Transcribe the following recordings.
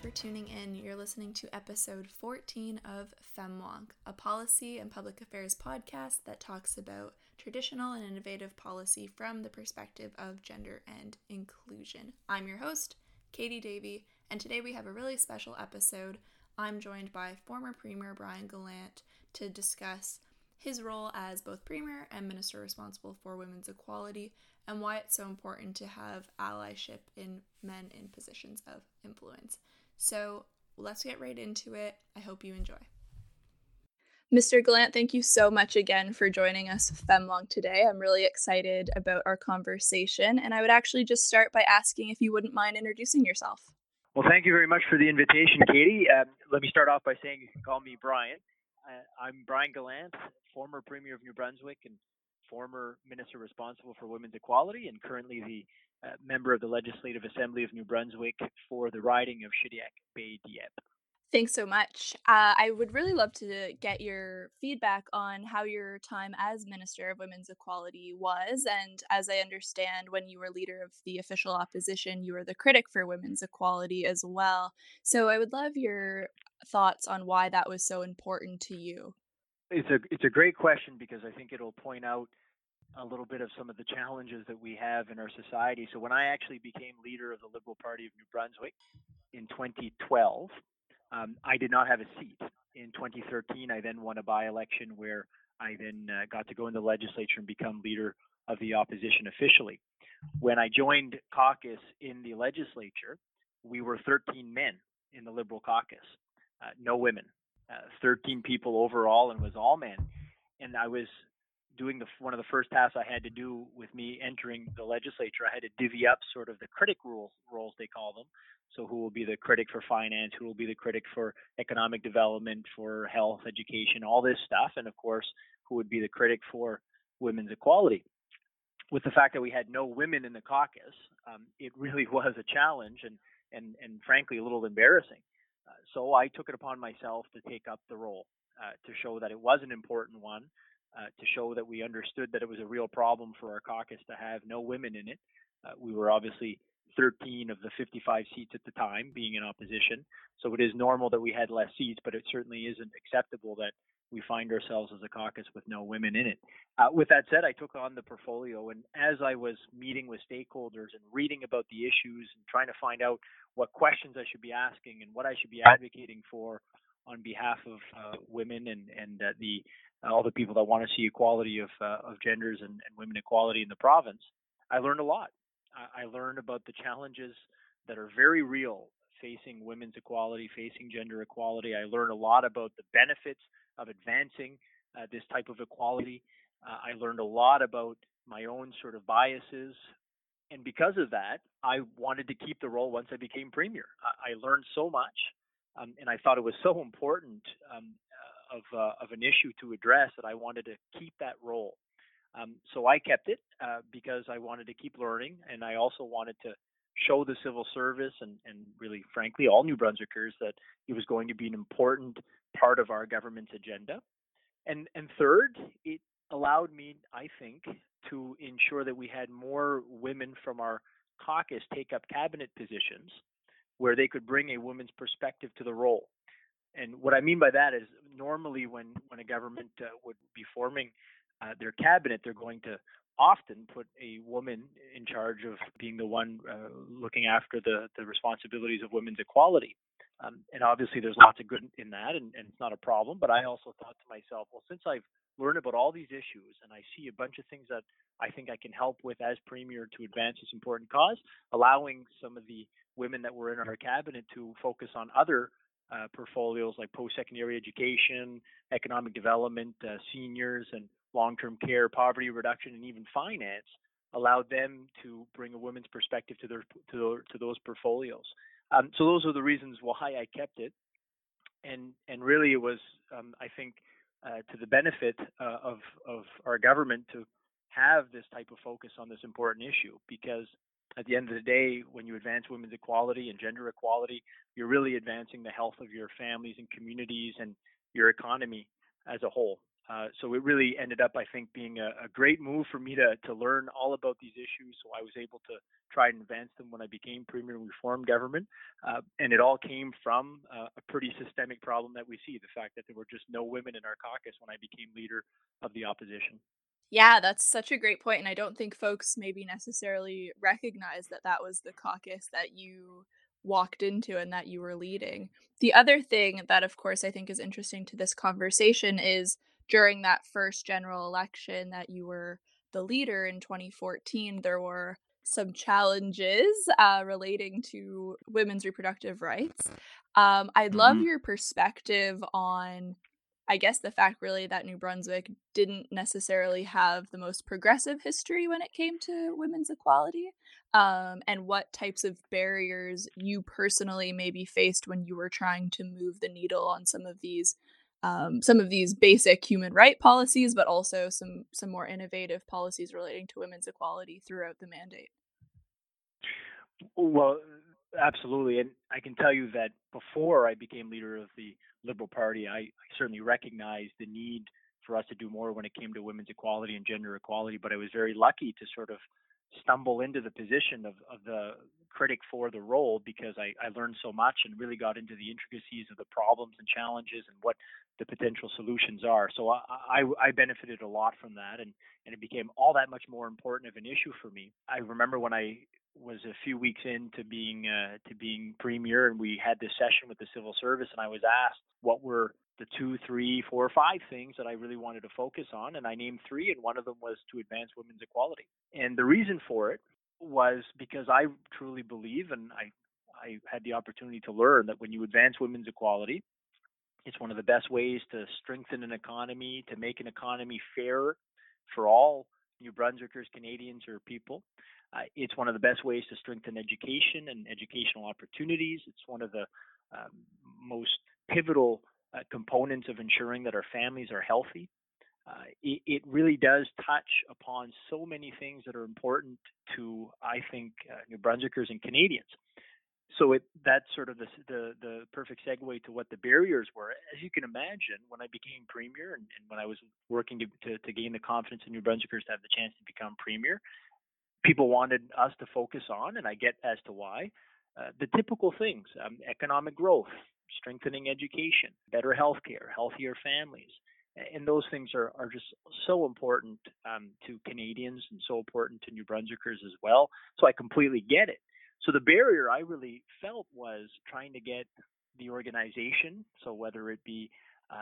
for tuning in. You're listening to episode 14 of FemWonk, a policy and public affairs podcast that talks about traditional and innovative policy from the perspective of gender and inclusion. I'm your host, Katie Davey, and today we have a really special episode. I'm joined by former Premier Brian Gallant to discuss his role as both Premier and Minister responsible for women's equality and why it's so important to have allyship in men in positions of influence. So let's get right into it. I hope you enjoy. Mr. Gallant, thank you so much again for joining us with FemWonk today. I'm really excited about our conversation, and I would actually just start by asking if you wouldn't mind introducing yourself. Well, thank you very much for the invitation, Katie. Let me start off by saying you can call me Brian. I'm Brian Gallant, former Premier of New Brunswick and former Minister responsible for women's equality, and currently the member of the Legislative Assembly of New Brunswick for the riding of Shediac Bay Dieppe. Thanks so much. I would really love to get your feedback on how your time as Minister of Women's Equality was. And as I understand, when you were leader of the official opposition, you were the critic for women's equality as well. So I would love your thoughts on why that was so important to you. It's a great question because I think it'll point out a little bit of some of the challenges that we have in our society. So when I actually became leader of the Liberal Party of New Brunswick in 2012, I did not have a seat. In 2013, I then won a by-election where I then got to go in the legislature and become leader of the opposition officially. When I joined caucus in the legislature, we were 13 men in the Liberal caucus, no women, 13 people overall, and was all men. And I was doing one of the first tasks I had to do with me entering the legislature. I had to divvy up sort of the critic roles they call them. So who will be the critic for finance, who will be the critic for economic development, for health, education, all this stuff, and of course, who would be the critic for women's equality. With the fact that we had no women in the caucus, it really was a challenge and frankly a little embarrassing. So I took it upon myself to take up the role, to show that it was an important one, to show that we understood that it was a real problem for our caucus to have no women in it. We were obviously 13 of the 55 seats at the time being in opposition. So it is normal that we had less seats, but it certainly isn't acceptable that we find ourselves as a caucus with no women in it. With that said, I took on the portfolio, and as I was meeting with stakeholders and reading about the issues and trying to find out what questions I should be asking and what I should be advocating for on behalf of women and all the people that want to see equality of genders and women equality in the province, I learned a lot. I learned about the challenges that are very real facing women's equality, facing gender equality. I learned a lot about the benefits of advancing this type of equality. I learned a lot about my own sort of biases. And because of that, I wanted to keep the role once I became Premier. I learned so much, and I thought it was so important of an issue to address that I wanted to keep that role. So I kept it because I wanted to keep learning, and I also wanted to show the civil service and really, frankly, all New Brunswickers that it was going to be an important part of our government's agenda. And third, it allowed me, I think, to ensure that we had more women from our caucus take up cabinet positions where they could bring a woman's perspective to the role. And what I mean by that is normally when a government would be forming their cabinet, they're going to often put a woman in charge of being the one looking after the responsibilities of women's equality. And obviously there's lots of good in that, and it's not a problem. But I also thought to myself, well, since I've learned about all these issues and I see a bunch of things that I think I can help with as Premier to advance this important cause, allowing some of the women that were in our cabinet to focus on other portfolios like post-secondary education, economic development, seniors, and long-term care, poverty reduction, and even finance, allowed them to bring a woman's perspective to those portfolios. So those are the reasons why I kept it, and really it was, I think, to the benefit of our government to have this type of focus on this important issue, because at the end of the day, when you advance women's equality and gender equality, you're really advancing the health of your families and communities and your economy as a whole. So it really ended up, I think, being a great move for me to learn all about these issues. So I was able to try and advance them when I became premier and we formed government. And it all came from a pretty systemic problem that we see, the fact that there were just no women in our caucus when I became leader of the opposition. Yeah, that's such a great point, and I don't think folks maybe necessarily recognize that that was the caucus that you walked into and that you were leading. The other thing that, of course, I think is interesting to this conversation is during that first general election that you were the leader in 2014, there were some challenges relating to women's reproductive rights. I'd love Hmm. your perspective on, I guess, the fact really that New Brunswick didn't necessarily have the most progressive history when it came to women's equality, and what types of barriers you personally maybe faced when you were trying to move the needle on some of these basic human right policies, but also some more innovative policies relating to women's equality throughout the mandate. Well, absolutely. And I can tell you that before I became leader of the Liberal Party, I certainly recognized the need for us to do more when it came to women's equality and gender equality. But I was very lucky to sort of stumble into the position of the critic for the role because I learned so much and really got into the intricacies of the problems and challenges and what the potential solutions are. So I benefited a lot from that, and it became all that much more important of an issue for me. I remember when I was a few weeks into being premier, and we had this session with the civil service, and I was asked what were the two, three, four, or five things that I really wanted to focus on, and I named three, and one of them was to advance women's equality. And the reason for it was because I truly believe, and I had the opportunity to learn that when you advance women's equality, it's one of the best ways to strengthen an economy, to make an economy fair for all New Brunswickers, Canadians, or people. It's one of the best ways to strengthen education and educational opportunities. It's one of the um, most pivotal components of ensuring that our families are healthy. It really does touch upon so many things that are important to, I think, New Brunswickers and Canadians. So that's sort of the perfect segue to what the barriers were. As you can imagine, when I became premier and when I was working to gain the confidence of New Brunswickers to have the chance to become premier, people wanted us to focus on, and I get as to why, the typical things: economic growth, strengthening education, better healthcare, healthier families. And those things are just so important to Canadians and so important to New Brunswickers as well. So I completely get it. So the barrier I really felt was trying to get the organization, so whether it be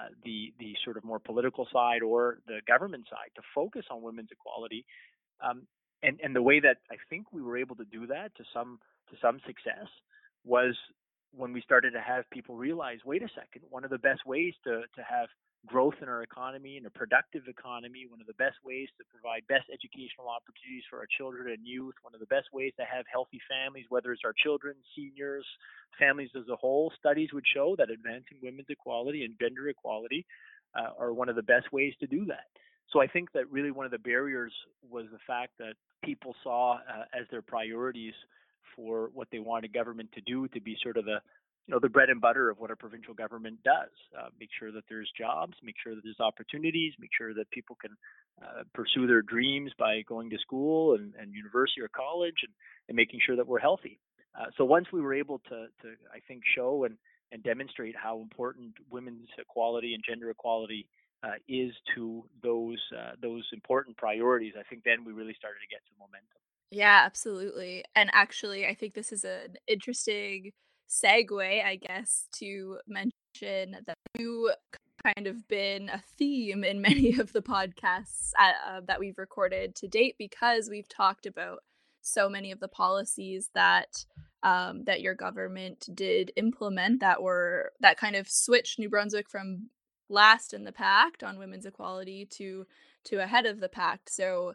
the sort of more political side or the government side, to focus on women's equality. Um, and the way that I think we were able to do that to some success was when we started to have people realize, wait a second, one of the best ways to have growth in our economy and a productive economy, one of the best ways to provide best educational opportunities for our children and youth, one of the best ways to have healthy families, whether it's our children, seniors, families as a whole. Studies would show that advancing women's equality and gender equality are one of the best ways to do that. So I think that really one of the barriers was the fact that people saw as their priorities for what they wanted government to do to be sort of the bread and butter of what a provincial government does. Make sure that there's jobs, make sure that there's opportunities, make sure that people can pursue their dreams by going to school and university or college, and making sure that we're healthy. So once we were able to I think, show and demonstrate how important women's equality and gender equality is to those important priorities, I think then we really started to get some momentum. Yeah, absolutely. And actually, I think this is an interesting segue, I guess, to mention that you kind of been a theme in many of the podcasts that we've recorded to date because we've talked about so many of the policies that that your government did implement that kind of switched New Brunswick from last in the pact on women's equality to ahead of the pact. So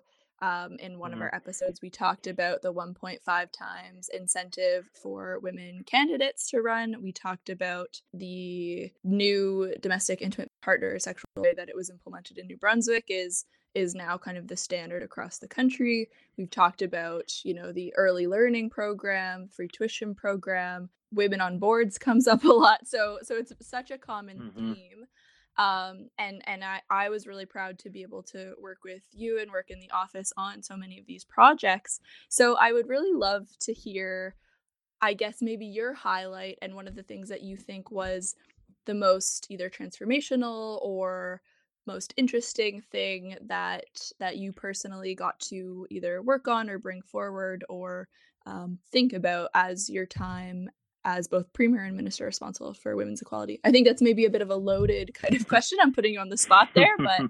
in one of Mm-hmm. our episodes, we talked about the 1.5 times incentive for women candidates to run. We talked about the new domestic intimate partner sexual way that it was implemented in New Brunswick is now kind of the standard across the country. We've talked about, the early learning program, free tuition program, women on boards comes up a lot. So it's such a common Mm-hmm. theme. And I was really proud to be able to work with you and work in the office on so many of these projects. So I would really love to hear, I guess, maybe your highlight and one of the things that you think was the most either transformational or most interesting thing that you personally got to either work on or bring forward or think about as your time as both premier and minister responsible for women's equality. I think that's maybe a bit of a loaded kind of question. I'm putting you on the spot there, but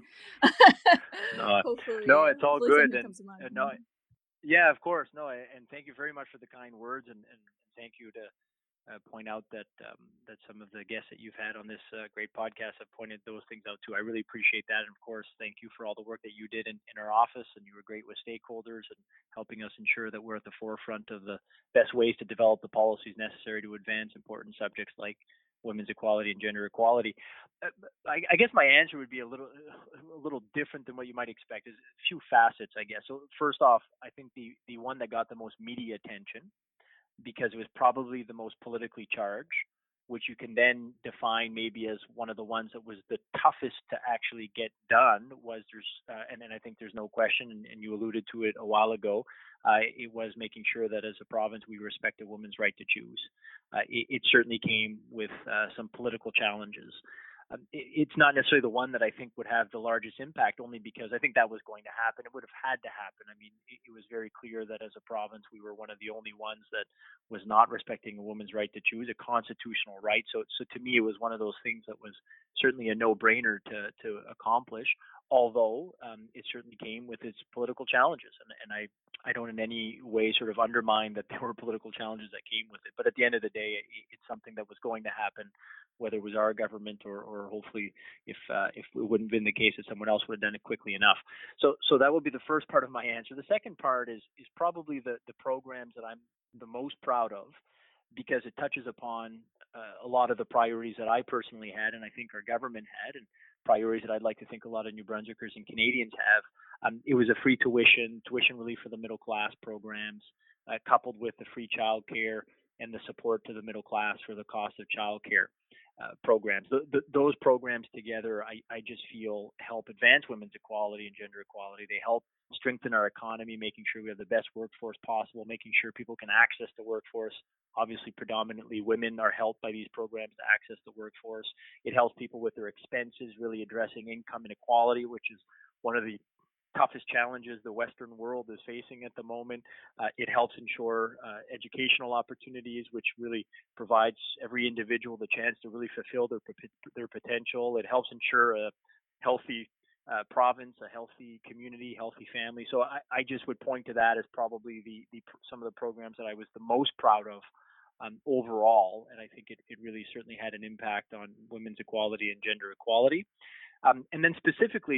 No, no, hopefully, it's all hopefully something good. that And comes to mind. no, yeah, of course. No, and thank you very much for the kind words, and thank you to point out that that some of the guests that you've had on this great podcast have pointed those things out too. I really appreciate that, and of course, thank you for all the work that you did in our office, and you were great with stakeholders and helping us ensure that we're at the forefront of the best ways to develop the policies necessary to advance important subjects like women's equality and gender equality. I guess my answer would be a little different than what you might expect. Is a few facets, I guess. So first off, I think the one that got the most media attention because it was probably the most politically charged, which you can then define maybe as one of the ones that was the toughest to actually get done. Was there's and then I think there's no question, and you alluded to it a while ago. It was making sure that as a province we respect a woman's right to choose. It certainly came with some political challenges. It's not necessarily the one that I think would have the largest impact, only because I think that was going to happen. It would have had to happen. I mean, it was very clear that as a province, we were one of the only ones that was not respecting a woman's right to choose, a constitutional right. So to me, it was one of those things that was certainly a no-brainer to accomplish. Although it certainly came with its political challenges, and I don't in any way sort of undermine that there were political challenges that came with it. But at the end of the day, it's something that was going to happen, whether it was our government or hopefully if it wouldn't have been the case that someone else would have done it quickly enough. So that would be the first part of my answer. The second part is probably the programs that I'm the most proud of because it touches upon a lot of the priorities that I personally had and I think our government had and priorities that I'd like to think a lot of New Brunswickers and Canadians have. It was a free tuition relief for the middle class programs, coupled with the free childcare and the support to the middle class for the cost of childcare programs. Those programs together, I just feel help advance women's equality and gender equality. They help strengthen our economy, making sure we have the best workforce possible, making sure people can access the workforce. Obviously, predominantly women are helped by these programs to access the workforce. It helps people with their expenses, really addressing income inequality, which is one of the toughest challenges the Western world is facing at the moment. It helps ensure educational opportunities, which really provides every individual the chance to really fulfill their potential. It helps ensure a healthy province, a healthy community, healthy family. So I just would point to that as probably the some of the programs that I was the most proud of overall, and I think it really certainly had an impact on women's equality and gender equality. And then specifically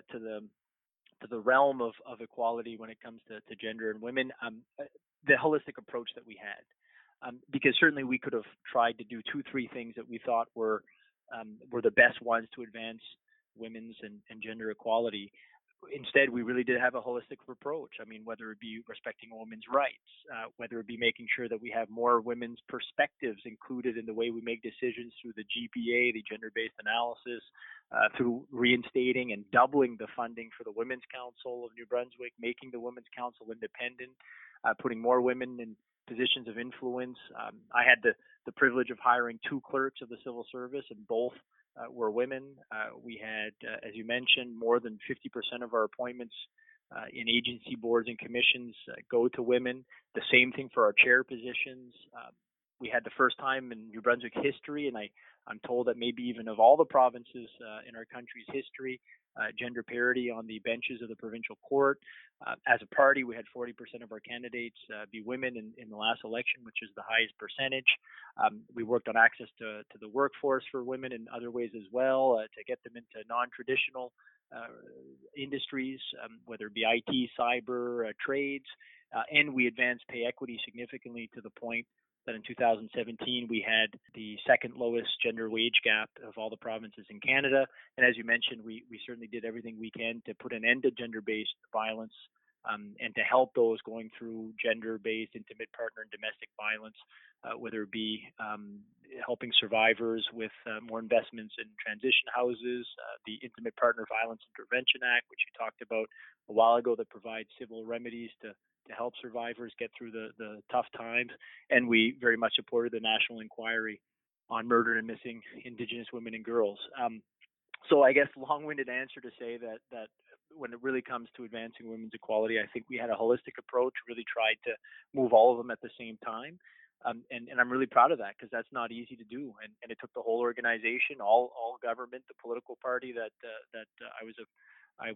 to the realm of equality when it comes to gender and women, the holistic approach that we had. Because certainly we could have tried to do 2, 3 things that we thought were the best ones to advance women's and gender equality. Instead, we really did have a holistic approach. I mean, whether it be respecting women's rights, whether it be making sure that we have more women's perspectives included in the way we make decisions through the GPA, the gender-based analysis, through reinstating and doubling the funding for the Women's Council of New Brunswick, making the Women's Council independent, putting more women in positions of influence. I had the privilege of hiring 2 clerks of the civil service, and both were women. We had, as you mentioned, more than 50% of our appointments in agency boards and commissions go to women. The same thing for our chair positions. We had the first time in New Brunswick history, and I'm told that maybe even of all the provinces in our country's history, gender parity on the benches of the provincial court. As a party, we had 40% of our candidates be women in the last election, which is the highest percentage. We worked on access to the workforce for women in other ways as well, to get them into non-traditional industries, whether it be IT, cyber, trades, and we advanced pay equity significantly to the point that in 2017 we had the second lowest gender wage gap of all the provinces in Canada. And as you mentioned, we certainly did everything we can to put an end to gender-based violence and to help those going through gender-based intimate partner and domestic violence. whether it be helping survivors with more investments in transition houses, the Intimate Partner Violence Intervention Act, which you talked about a while ago, that provides civil remedies to help survivors get through the tough times. And we very much supported the National Inquiry on murdered and missing Indigenous women and girls. So I guess long-winded answer to say that when it really comes to advancing women's equality, I think we had a holistic approach, really tried to move all of them at the same time. And I'm really proud of that, because that's not easy to do. And it took the whole organization, all government, the political party that I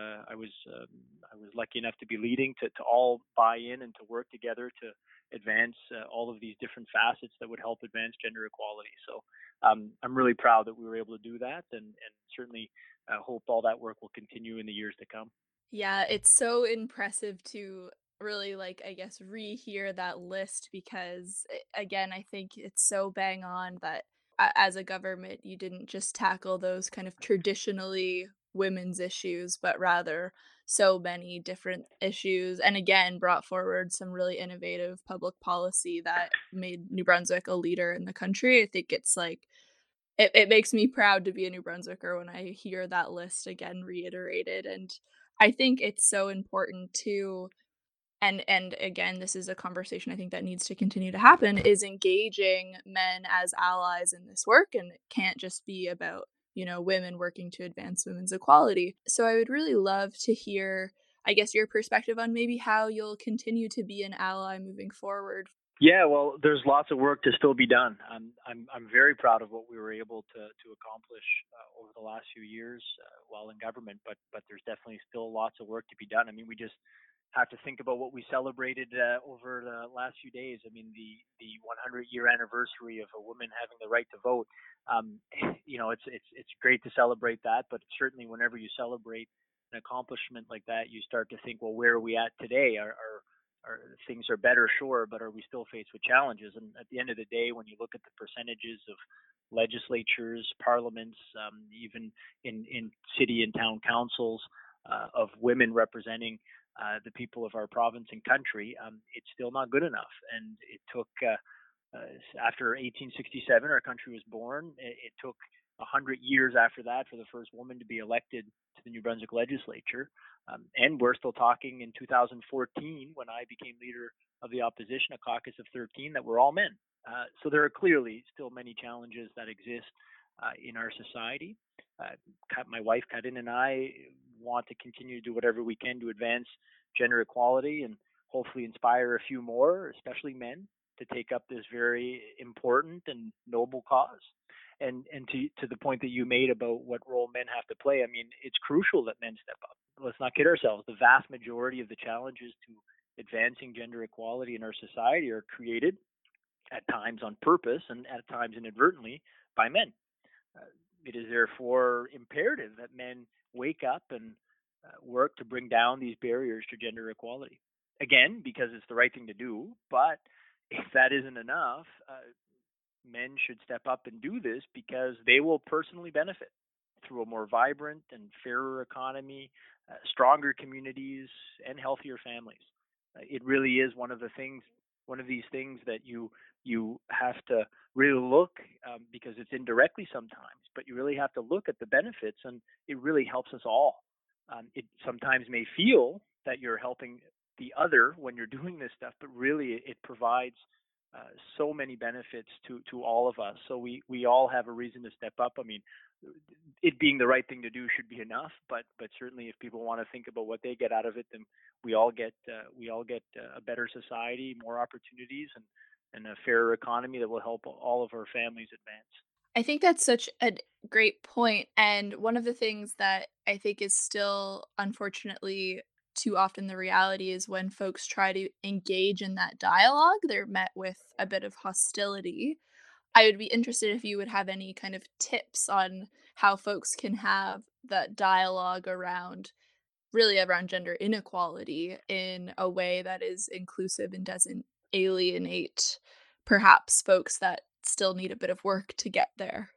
was lucky enough to be leading, to all buy in and to work together to advance all of these different facets that would help advance gender equality. So I'm really proud that we were able to do that, and certainly hope all that work will continue in the years to come. Yeah, it's so impressive to really, like, I guess, rehear that list because, again, I think it's so bang on that as a government, you didn't just tackle those kind of traditionally women's issues, but rather so many different issues. And again, brought forward some really innovative public policy that made New Brunswick a leader in the country. I think it's like, it makes me proud to be a New Brunswicker when I hear that list again reiterated, and I think it's so important to and again, this is a conversation I think that needs to continue to happen, is engaging men as allies in this work, and it can't just be about, women working to advance women's equality. So I would really love to hear, I guess, your perspective on maybe how you'll continue to be an ally moving forward. Yeah, well, there's lots of work to still be done. I'm very proud of what we were able to accomplish over the last few years while in government, but there's definitely still lots of work to be done. I mean, we just have to think about what we celebrated over the last few days. I mean, the 100-year anniversary of a woman having the right to vote. Um, it's great to celebrate that, but certainly whenever you celebrate an accomplishment like that, you start to think, well, where are we at today? Things are better, sure, but are we still faced with challenges? And at the end of the day, when you look at the percentages of legislatures, parliaments, even in city and town councils of women representing the people of our province and country, it's still not good enough. And it took after 1867, our country was born. It took 100 years after that for the first woman to be elected to the New Brunswick legislature. And we're still talking in 2014, when I became leader of the opposition, a caucus of 13 that were all men. So there are clearly still many challenges that exist in our society. My wife, Karin, and I want to continue to do whatever we can to advance gender equality and hopefully inspire a few more, especially men, to take up this very important and noble cause. And to the point that you made about what role men have to play, I mean, it's crucial that men step up. Let's not kid ourselves. The vast majority of the challenges to advancing gender equality in our society are created at times on purpose and at times inadvertently by men. Uh, it is therefore imperative that men wake up and work to bring down these barriers to gender equality. Again, because it's the right thing to do, but if that isn't enough, men should step up and do this because they will personally benefit through a more vibrant and fairer economy, stronger communities, and healthier families. It really is one of these things that you have to really look, because it's indirectly sometimes, but you really have to look at the benefits, and it really helps us all. It sometimes may feel that you're helping the other when you're doing this stuff, but really it provides so many benefits to all of us. So we all have a reason to step up. I mean, it being the right thing to do should be enough, but certainly if people want to think about what they get out of it, then we all get a better society, more opportunities, and a fairer economy that will help all of our families advance. I think that's such a great point, and one of the things that I think is still, unfortunately, too often the reality is when folks try to engage in that dialogue, they're met with a bit of hostility. I would be interested if you would have any kind of tips on how folks can have that dialogue around, really around gender inequality in a way that is inclusive and doesn't alienate perhaps folks that still need a bit of work to get there.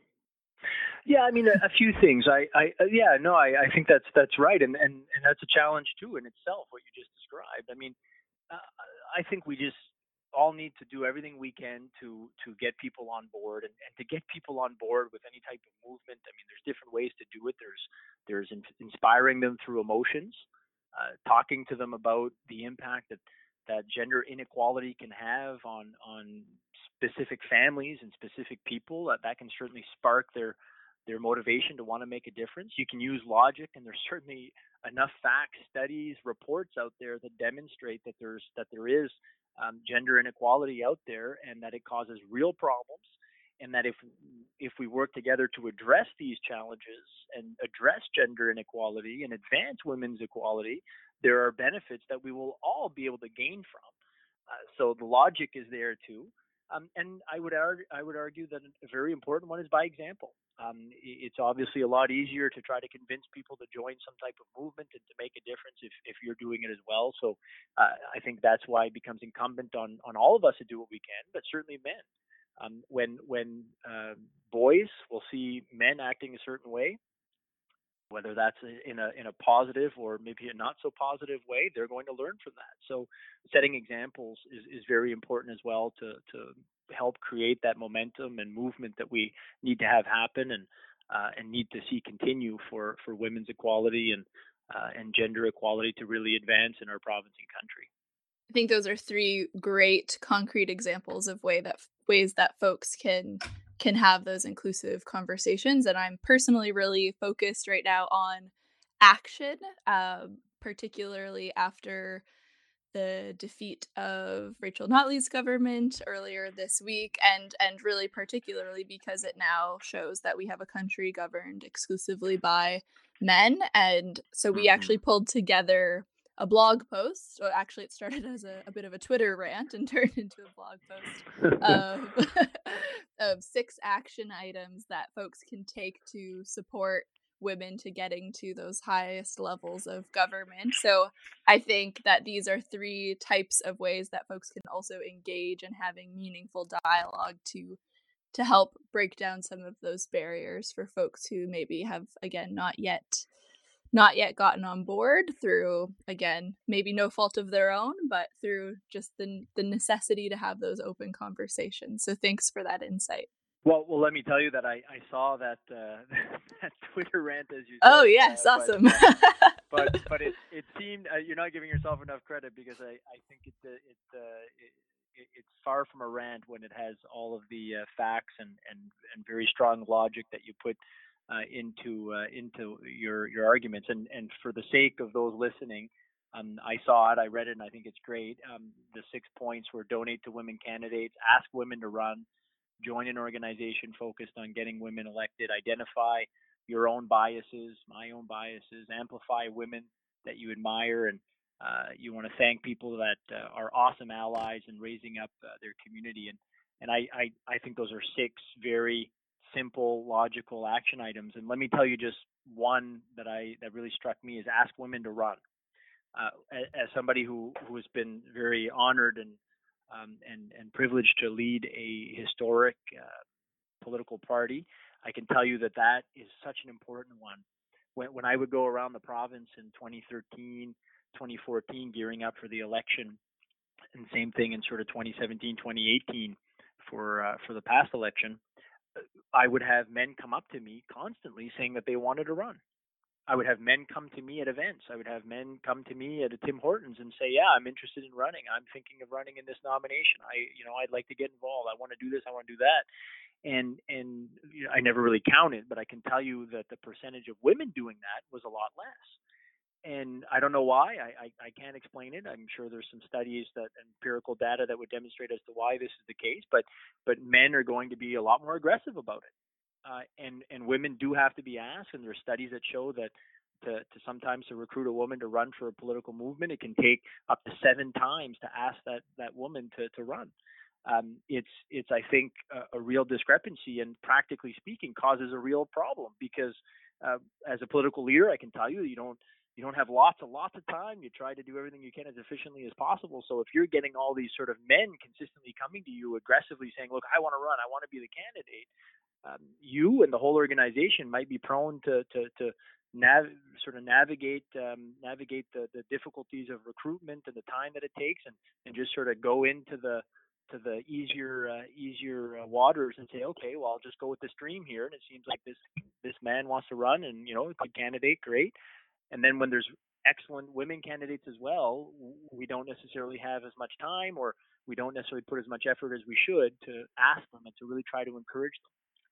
Yeah, I mean, a few things. Yeah, no, I think that's right, and that's a challenge too in itself. What you just described. I mean, uh, I think we just all need to do everything we can to get people on board, and to get people on board with any type of movement. I mean, there's different ways to do it. There's inspiring them through emotions, talking to them about the impact that gender inequality can have on specific families and specific people. That can certainly spark their motivation to want to make a difference. You can use logic, and there's certainly enough facts, studies, reports out there that demonstrate that there is gender inequality out there, and that it causes real problems, and that if we work together to address these challenges and address gender inequality and advance women's equality, there are benefits that we will all be able to gain from. So the logic is there too. And I would argue that a very important one is by example. It's obviously a lot easier to try to convince people to join some type of movement and to make a difference if you're doing it as well. So I think that's why it becomes incumbent on all of us to do what we can, but certainly men. When boys will see men acting a certain way, whether that's in a positive or maybe a not so positive way, they're going to learn from that. So setting examples is very important as well to help create that momentum and movement that we need to have happen, and need to see continue for women's equality and gender equality to really advance in our province and country. I think those are three great concrete examples of ways that folks can have those inclusive conversations. And I'm personally really focused right now on action, particularly after the defeat of Rachel Notley's government earlier this week, and really particularly because it now shows that we have a country governed exclusively by men. And so we actually pulled together a blog post. Well, actually, it started as a bit of a Twitter rant and turned into a blog post of, of 6 action items that folks can take to support women to getting to those highest levels of government. So I think that these are 3 types of ways that folks can also engage in having meaningful dialogue to help break down some of those barriers for folks who maybe have, again, not yet gotten on board through, again, maybe no fault of their own, but through just the necessity to have those open conversations. So thanks for that insight. Well, let me tell you that I saw that that Twitter rant, as you Oh said. yes, awesome. But it seemed you're not giving yourself enough credit, because I think it's far from a rant when it has all of the facts and very strong logic that you put into your arguments. And for the sake of those listening, I saw it, I read it, and I think it's great. The 6 points were: donate to women candidates, ask women to run, join an organization focused on getting women elected, identify your own biases, my own biases, amplify women that you admire, and you want to thank people that are awesome allies in raising up their community. And I think those are 6 very simple, logical action items. And let me tell you just one that really struck me: is ask women to run. As somebody who has been very honored and privileged to lead a historic political party, I can tell you that that is such an important one. When I would go around the province in 2013, 2014, gearing up for the election, and same thing in sort of 2017, 2018 for the past election, I would have men come up to me constantly saying that they wanted to run. I would have men come to me at events. I would have men come to me at a Tim Hortons and say, "Yeah, I'm interested in running. I'm thinking of running in this nomination. I'd like to get involved. I want to do this. I want to do that." And I never really counted, but I can tell you that the percentage of women doing that was a lot less. And I don't know why. I can't explain it. I'm sure there's some studies that empirical data that would demonstrate as to why this is the case. But men are going to be a lot more aggressive about it. And women do have to be asked. And there are studies that show that to sometimes to recruit a woman to run for a political movement, it can take up to 7 times to ask that woman to run. It's I think a real discrepancy, and practically speaking causes a real problem, because as a political leader, I can tell you, you don't have lots and lots of time. You try to do everything you can as efficiently as possible. So if you're getting all these sort of men consistently coming to you aggressively saying, "Look, I want to run, I want to be the candidate," you and the whole organization might be prone to navigate the difficulties of recruitment and the time that it takes, and just sort of go into the easier waters and say, okay, well, I'll just go with the stream here, and it seems like this man wants to run, and good candidate, great. And then when there's excellent women candidates as well, we don't necessarily have as much time, or we don't necessarily put as much effort as we should to ask them and to really try to encourage them.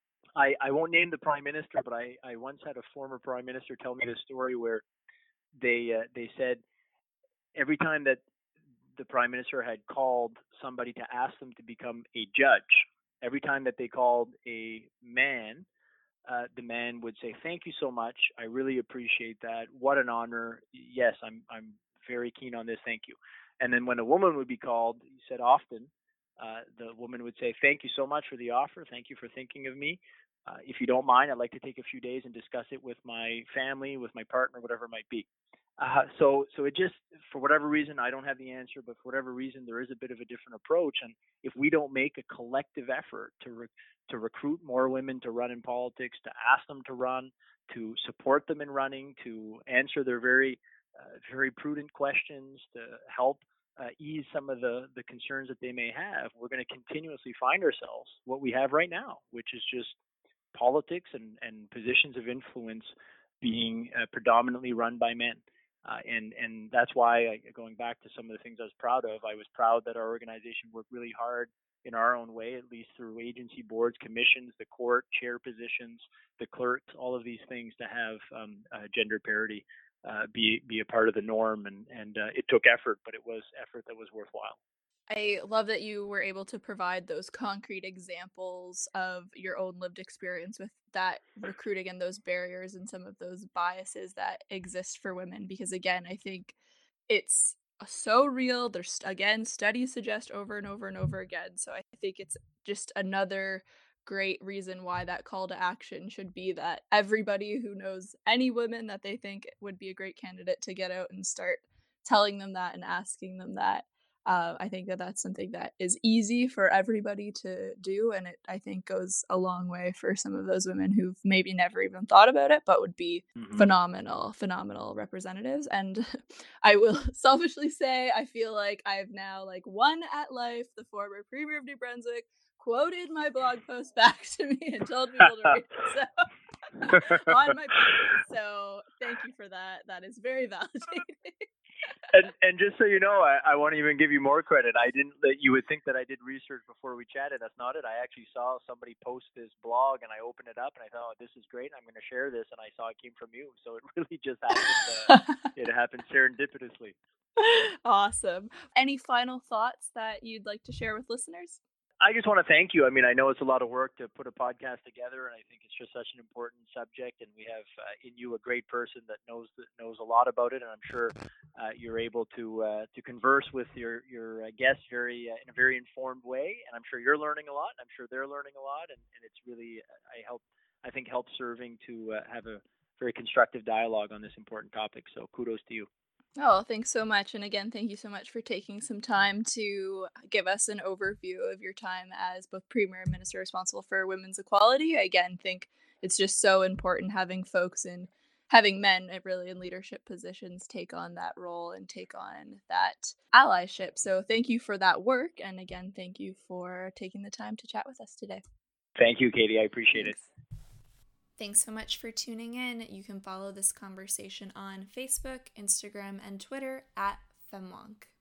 I won't name the prime minister, but I once had a former prime minister tell me this story where they said every time that the prime minister had called somebody to ask them to become a judge, every time that they called a man, the man would say, "Thank you so much. I really appreciate that. What an honor. Yes, I'm very keen on this. Thank you." And then when a woman would be called, he said often, the woman would say, "Thank you so much for the offer. Thank you for thinking of me. If you don't mind, I'd like to take a few days and discuss it with my family, with my partner, whatever it might be." So it just, for whatever reason, I don't have the answer, but for whatever reason, there is a bit of a different approach. And if we don't make a collective effort to recruit more women to run in politics, to ask them to run, to support them in running, to answer their very prudent questions, to help ease some of the concerns that they may have, we're going to continuously find ourselves what we have right now, which is just politics and positions of influence being predominantly run by men. And that's why, going back to some of the things I was proud of, I was proud that our organization worked really hard in our own way, at least through agency boards, commissions, the court, chair positions, the clerks, all of these things, to have gender parity be a part of the norm. And it took effort, but it was effort that was worthwhile. I love that you were able to provide those concrete examples of your own lived experience with that recruiting and those barriers and some of those biases that exist for women. Because again, I think it's so real. There's, again, studies suggest over and over and over again. So I think it's just another great reason why that call to action should be that everybody who knows any women that they think would be a great candidate to get out and start telling them that and asking them that. I think that that's something that is easy for everybody to do, and it, I think, goes a long way for some of those women who've maybe never even thought about it, but would be phenomenal representatives. And I will selfishly say, I feel like I've now won at life. The former Premier of New Brunswick quoted my blog post back to me and told people to read it. So on my podcast. So thank you for that. That is very validating. And just so you know, I want to even give you more credit. I didn't that you would think that I did research before we chatted. That's not it. I actually saw somebody post this blog, and I opened it up, and I thought, oh, this is great. I'm going to share this, and I saw it came from you. So it really just happened. It happened serendipitously. Awesome. Any final thoughts that you'd like to share with listeners? I just want to thank you. I mean, I know it's a lot of work to put a podcast together, and I think it's just such an important subject. And we have in you a great person that knows a lot about it, and I'm sure you're able to converse with your guests in a very informed way. And I'm sure you're learning a lot. And I'm sure they're learning a lot, and it's really I think helps serving to have a very constructive dialogue on this important topic. So kudos to you. Oh, thanks so much. And again, thank you so much for taking some time to give us an overview of your time as both Premier and Minister responsible for women's equality. I again think it's just so important having men really in leadership positions take on that role and take on that allyship. So thank you for that work. And again, thank you for taking the time to chat with us today. Thank you, Katie. I appreciate it. Thanks so much for tuning in. You can follow this conversation on Facebook, Instagram, and Twitter at FemWonk.